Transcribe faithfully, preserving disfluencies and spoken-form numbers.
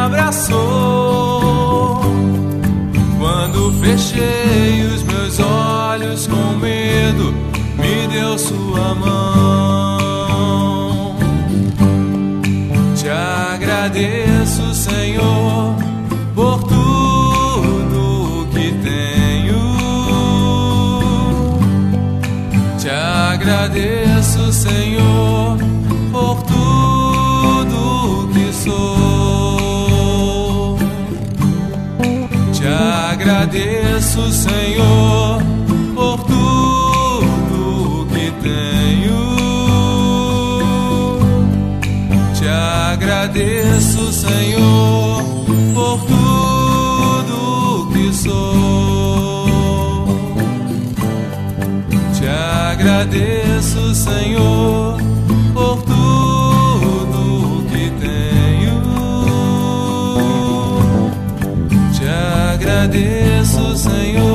abraçou. Quando fechei os meus olhos com medo, me deu sua mão. Te agradeço, Senhor, por tudo que tenho. Te agradeço, Senhor, por tudo que sou. Te agradeço, Senhor, por tudo que tenho. Te agradeço, Senhor, por tudo que sou. Te agradeço, Senhor, por tudo que tenho. Te agradeço, Senhor.